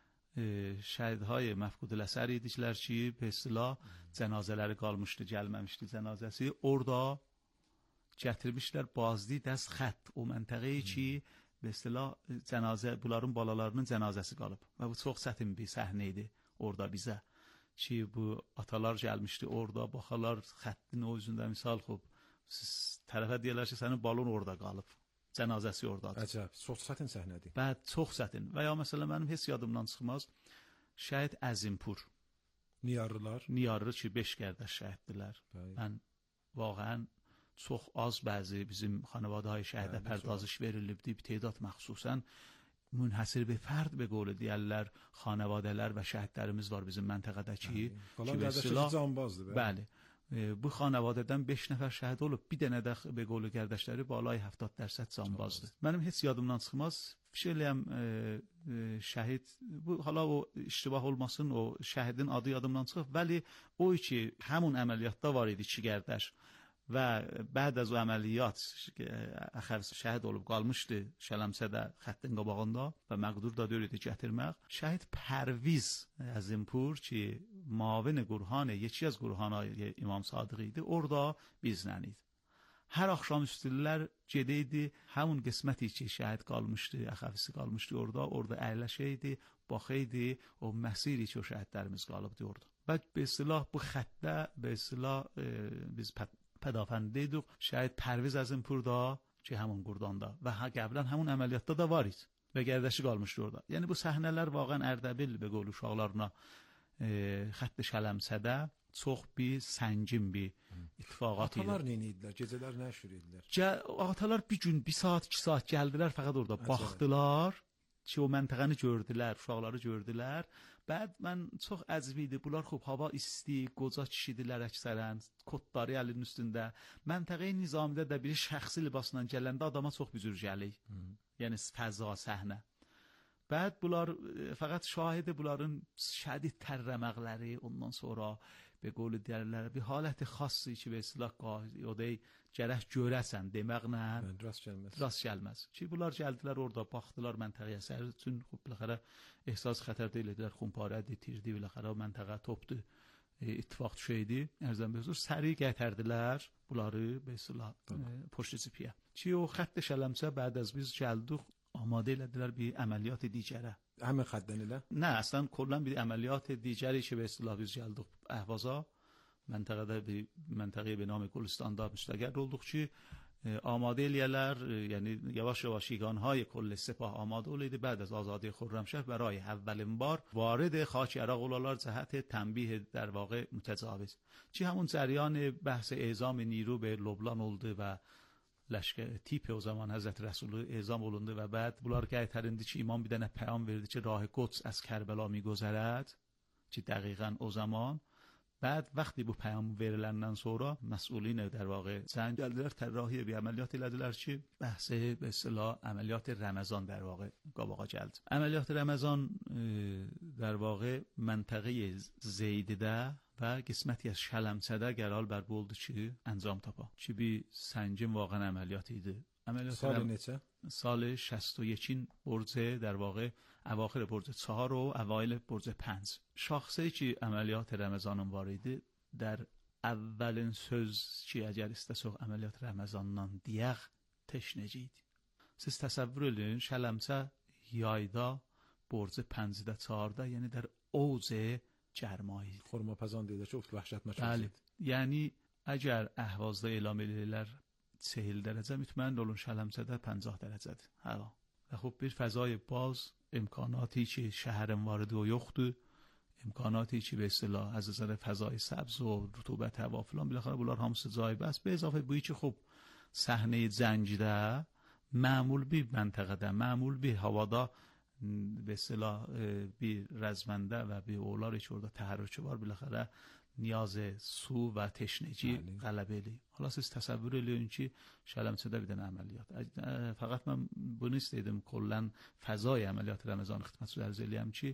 Speaker 8: şəhidهای məfqudul əsər idiklər ki, be istilah cənazələri qalmışdı, gəlməmişdi cənazəsi. Orada gətirmişlər bazdi dəst xətt o məntəqəyi ki, be istilah cənazə, bunların balalarının cənazəsi qalıb. Və bu çox çətin bir səhnə idi orada bizə. Ki, bu atalar gəlmişdi orada, baxarlar xəttin o üzündə misal xub, siz tərəfə deyirlər ki, sənin balon orada qalıb. Cənazəsi oradadır.
Speaker 7: Əcəb, çox çətin səhnədir.
Speaker 8: Bəd, çox çətin. Və ya məsələn, mənim heç yadımdan çıxmaz, şəhid Əzimpur.
Speaker 7: Niyarlılar.
Speaker 8: Niyarlı ki, 5 qərdəş şəhiddirlər. Mən vaqəən çox az bəzi bizim xanəvadə-i şəhidə pərdazış verilibdi, bir tədad məxsusən münhəsir bir fərd be qolu deyərlər, xanəvadələr və şəhidlərimiz var bizim məntəqədəki.
Speaker 7: Qalan qərdəşləri canbazdır.
Speaker 8: Bəli. Bu xanəvadədən 5 nəfər şəhid olub, bir dənə də be qolu qərdəşləri balay 70% canbazdır. Mənim heç yadımdan çıxmaz, fikir eləyəm şəhid, bu hala o iştibah olmasın, o şəhidin adı yadımdan çıxıb, vəli o ki, həmun əməliyyatda var idi 2 qərdəş və bəd az o əməliyyat əxər şəhid olub qalmışdı Şələmçədə xəttin qabağında və məqdur da deyildi gətirmək. Şəhid Pərviz Əzimpur ki, mavin Qurhan, yeki az Qurhanay İmam Sadiq idi, orada bizlə idi. Hər axşam üstülər gedəydi, həmun qisməti ki, şəhid qalmışdı, əxəvisi qalmışdı orada əyləşəydi, با xeyli o məsiri ki o şəhidlərimiz qalıbdı orada. بعد به اصطلاح bu xəttdə به اصطلاح biz pədafəndə idik. Şəhid Pərviz Əzimpurda ki həmin Qurdanda və qəblən həmin əməliyyatda da var idi və gərdəşi qalmışdı orada. Yəni bu səhnələr vaqən Ərdəbil və qol uşaqlarına xətt Şələmsədə çox bir səngin bir ittifaqat idi.
Speaker 7: Atalar nə idilər? Gecələr nə şürüydülər?
Speaker 8: Atalar bir gün, bir saat, 2 saat gəldilər fəqət orada baxdılar ki o məntəqəni gördülər, uşaqları gördülər. Bəd mən çox əcib idi. Bunlar xub hava isti, qoca kişidirlər əksərən, kotları əlinin üstündə. Məntəqəyə Nizamidə də biri şəxsi libasla gələndə adama çox bir cür gəlir. Yəni fəza, səhnə. Bəd bunlar fəqət şahidi bunların şədid tərləməqləri, ondan sonra به قول دیرlər bir haləti xassı ki və islah o dey gərək görəsən deməklə rast gəlməz. Ki bunlar gəldilər orada baxdılar məntəqəyə sər üçün xub biləxərə ehsas xətər deyildilər, xumparə detirdi biləxərə o məntəqə topdu. İttifaq düşəydi. Ərzən be huzur səri gətərdilər bunları به islah پشت سپیه. Ki o xətt Şələmsə بعد از biz gəldik آماده elədilər bir əməliyyat digərə.
Speaker 7: Həmin xəttdən elə?
Speaker 8: Nə, əslən kollan bir əməliyyat digəri ki, به اصطلاح biz gəldik Əhvaza məntəqədə bir məntəqəyə به نام گلستاندا müstəqər olduq ki, آماده eləyələr, yəni yavaş-yavaş یگانهای کل سپاه آماده oldu. بعد از آزادی خرمشهر برای اولین بار وارد خاک عراق اولار جهت تنبیه در واقع متجاوز. چی همون جریان بحث اعزام نیرو به لبنان oldu və لشکر تیپ o zaman Həzrət Rəsulu e'zam olundu və بعد bunlar qaytarındı ki imam bir dənə peyam verdi ki راه قدس از کربلا میگذرد ki دقیقاً o zaman بعد وقتی bu پیام veriləndən sonra مسئولین در واقع جنگ gəldilər طراحی bir əməliyyat elədilər ki بحث به اصطلاح əməliyyat رمضان در واقع qabağa gəldi. əməliyyat رمضان در واقع منطقه زیدیده و قسمتی از شلمسده قرار بر بود چی انجام تاپا چی بی سنجین واقعا عملیات ایده.
Speaker 7: سال نچه؟
Speaker 8: سال 61 برج در واقع اواخر برج 4 و اوایل برج 5. شاخصه چی عملیات رمضان واریده در اولین söz ki əgər istəsək əməliyyat Ramazandan deyək teşneciydi. Siz təsəvvür edin Şələmsə yayda برج 5-də 4-da yəni در اوج گرمایی
Speaker 7: خرماپزان دیده çok vəhşətnak idi.
Speaker 8: Yəni əgər Əhvazda elan edilirlər 40 dərəcə mütməyin olun Şələmsədə 50 dərəcədir hava. Və xub bir fəzای باز امکاناتی که şəhərin vardı o yoxdur. امکاناتی که به اصطلاح از نظر فضای سبز و رطوبت هوا فلان بالاخره bunlar hamısı جای بس به اضافه بویی که خب صحنه جنگdə معمول bir məntəqədə معمول bir havada به اصطلاح bir رزمنده و bir oğlar ki orada təharrükü var بالاخره نیاز su və teşneci qələbə edir. Hala siz təsəvvür eləyin ki Şələmçədə bir dənə əməliyyat. Fəqət mən bunu istəydim kollən fəzai əməliyyat Ramazan xidmət ərz eləyəm ki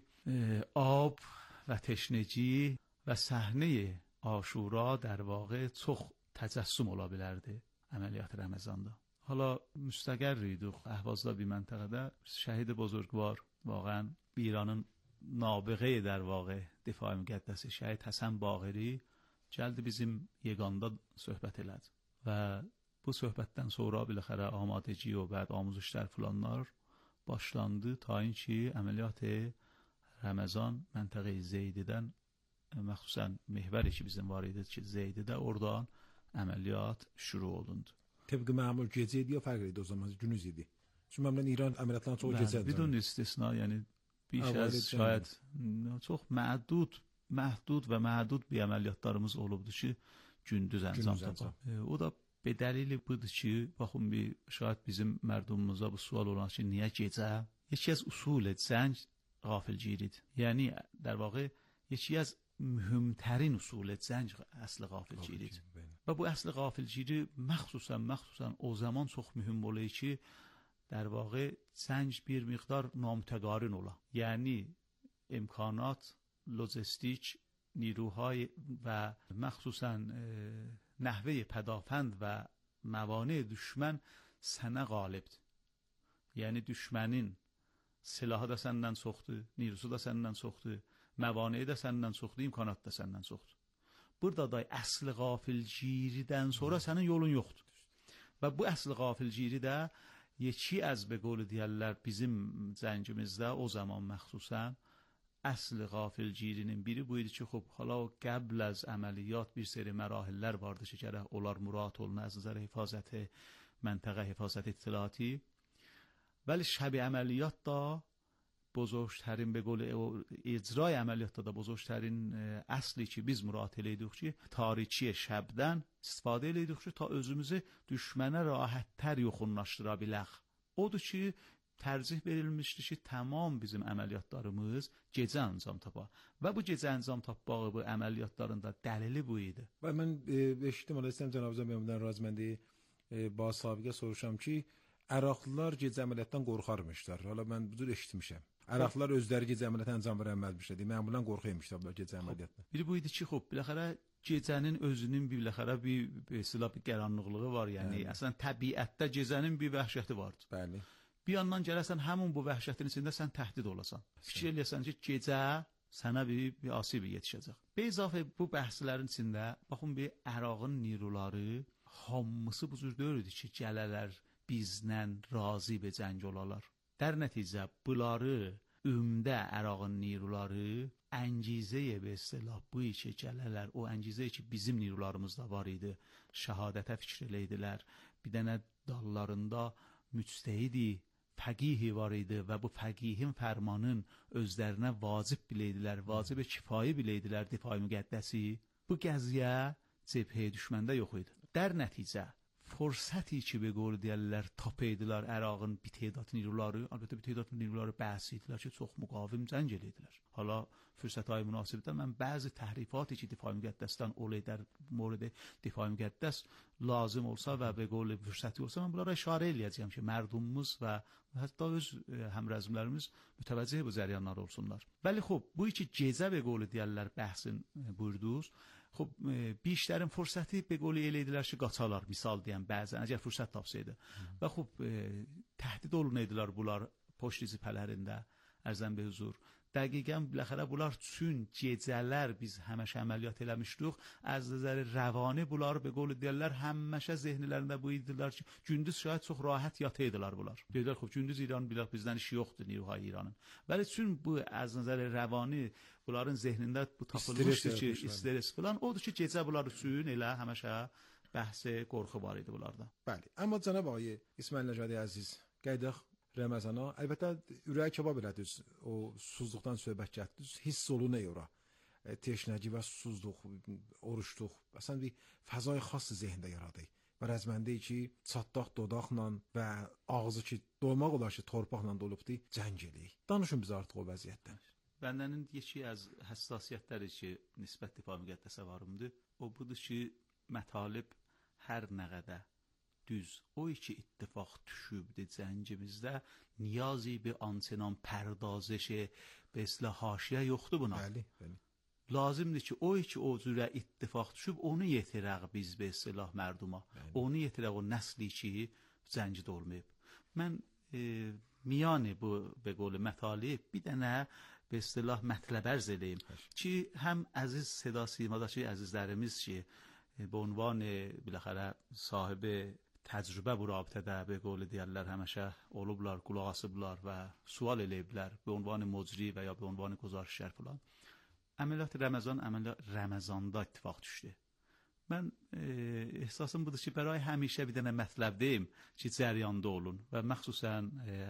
Speaker 8: آب و تشنگی و صحنه عاشورا در واقع çox تجسم ola bilərdi əməliyyat Ramazanda. حالا müstəqər idik Əhvazda bir məntəqədə şəhid buzurgvar واقعا ایرانın nabığı در واقع دفاع müqəddəsi şəhid Həsən Bağiri gəldi bizim yeganda söhbət elədi və bu söhbətdən sonra biləxərə amadəci və بعد آموزشlər falanlar başlandı ta ki əməliyyat Ramazan məntəqə Zeydidən məxsusən mehvəri ki bizim var idi ki Zeydidə oradan əməliyyat şuru olundu.
Speaker 7: Təbii məmur gecə idi ya fərq idi o zaman gündüz idi. Çünki məmnun İran əməliyyatlarının çoxu gecədir.
Speaker 8: بدون istisna yəni بیش از شاید çox məhdud və məhdud bir əməliyyatlarımız olubdu ki gündüz انجام tapıb. O da به دلیل budur ki baxın bir şayad bizim mərdumumuza bu sual olan ki niyə gecə? یکی از اصول جنگ غافلگیریdir. یعنی در واقع یکی از مهمترین اصول جنگ اصل غافلگیریdir. و bu اصل غافلگیری مخصوصا o zaman çox mühüm olur ki در واقع جنگ bir miqdar نامتگارین ola. یعنی امکانات لوجستیک نیروهای و مخصوصا نحوه پدافند و موانع düşmən sənə qalibdir. Yəni düşmənin silahı da səndən çoxdur, nirusu da səndən çoxdur, məvaniyi də səndən çoxdur, imkanat da səndən çoxdur. Burada da əsl qafilgiridən sonra sənin yolun yoxdur. Və bu əsl qafilgiri də یکی از به قول deyərlər bizim zəngimizdə o zaman məxsusən əsl qafilgirinin biri bu idi ki, xub, hala qəbl az əməliyyat bir seri mərahillər vardı ki, gərək onlar murat oluna az nəzər hifazət منطقه حفاظت اطلاعاتی ولی شب عملیات دا بزرگترین به قول اجرای عملیات دا بزرگترین اصلی ki biz müraat eləyidik ki, tarixçi şəbdən istifadə eləyidik ki, ta özümüzü düşmənə rahatlar yoxunlaşdıra bilək. Odur ki, tercih verilmişdi ki, tamam bizim əməliyyatlarımız gecə əncam tapa. Və bu gecə əncam tapmağı bu əməliyyatların da dəlili bu idi.
Speaker 7: Və mən eşitdim, Allah istəyəm cənabınızdan məmnundan razıməndi. با سابقه soruşam ki, Əraqlılar gecə əməliyyatdan qorxarmışlar. Hala mən bu cür eşitmişəm. Əraqlılar özləri gecə əməliyyatı əncam verəməmişlər. Məmulən qorxuymuşlar gecə əməliyyatından.
Speaker 8: Biri bu idi ki, xop, biləxərə gecənin özünün biləxərə bir silah bir qəranlıqlığı var, yəni əslən təbiətdə gecənin bir vəhşəti vardır.
Speaker 7: Bəli.
Speaker 8: Bir yandan gələsən həmin bu vəhşətin içində sən təhdid olasan. Fikir eləyəsən ki, gecə sənə bir asibi yetişəcək. Be izafə bu bəhslərin içində baxın bir Əraqın niruları hamısı bu cür deyildi ki, gələlər bizlə razı be cəng olalar. در نتیجه bunları ümdə Əraqın niruları əngizəyə به اصطلاح bu ki gələlər o əngizə ki bizim nirularımızda var idi. Şəhadətə fikr eləydilər. Bir dənə dallarında müctəhidi fəqihi var idi və bu fəqihin fərmanın özlərinə vacib biləydilər, vacib kifayi biləydilər difai müqəddəsi. Bu qəziyə cəbhəyə düşməndə yox idi. در نتیجه فرصتی که به قول deyərlər tapaydılar Əraqın bir تعداد نیروları, البته bir تعداد نیروları bəhsiydilər ki, çox müqavim cəng eləydilər. Hala fürsətهای münasibdə mən bəzi təhrifati ki difai müqəddəsdən olay در مورد difai müqəddəs lazım olsa və به قول fürsəti olsa mən bunlara işarə eləyəcəyəm ki, mərdumumuz və hətta öz həmrəzmlərimiz mütəvəccih bu cəryanlar olsunlar. Bəli, xub, bu iki gecə به قول deyərlər bəhsin buyurdunuz. خب بیشترین فرصتی به قول eləydilər ki, qaçalar, misal deyən bəzən əgər fürsət tapsaydı. Və xub təhdid olunaydılar bunlar poşt cibhələrində ərzən be huzur. Dəqiqən biləxərə bunlar üçün gecələr biz həməşə əməliyyat eləmişdik. Az nəzər rəvani bunlar به قول deyirlər həməşə zehnilərində bu idilər ki, gündüz şayad çox rahat yataydılar bunlar. Deyirlər xub gündüz İran bilək bizdən işi yoxdur نیروهای İranın. Bəli üçün bu az nəzər rəvani bunların zehnində bu tapılmışdı ki, stres falan odur ki, gecə bunlar üçün elə həməşə bəhs qorxu var idi bunlarda.
Speaker 7: Bəli. Amma cənab ağay İsmail Nəcadi əziz, qaydıq Ramazana, əlbəttə ürək kebab elədiniz. O susuzluqdan söhbət getdiniz. Hiss olunur ora. Teşnəci və susuzluq, oruçluq, əslən bir fəzay xas zehndə yaradı. Və rəzməndə ki, çatdaq dodaqla və ağzı ki, doymaq olar ki, torpaqla dolubdu, cəng eləyik. Danışın biz artıq o vəziyyətdən.
Speaker 8: Bəndənin yeki az həssasiyyətləri ki, nisbət difai müqəddəsə varımdır. O budur ki, mətalib hər nə qədər düz o iki ittifaq düşübdü cəngimizdə niyazi bir ançenan pərdazəşə به اصطلاح haşiyə yoxdur buna.
Speaker 7: Bəli, bəli.
Speaker 8: Lazımdır ki, o iki o cürə ittifaq düşüb onu yetirək biz به اصطلاح mərduma. Onu yetirək o nəsli ki, cəngdə olmayıb. Mən میان bu به قول مطالب bir dənə به اصطلاح مطلب ارز eləyim ki, həm əziz seda simadakı əzizlərimiz ki, به عنوان biləxərə sahibi təcrübə bu rabitədə به قول deyərlər həmişə olublar, qulaq asıblar və sual eləyiblər به عنوان مجری və ya به عنوان گزارشگر falan. Əməliyyat Ramazanda ittifaq düşdü. Mən ehsasım budur ki, bəray həmişə bir dənə mətləbdəyim ki, cəryanda olun və məxsusən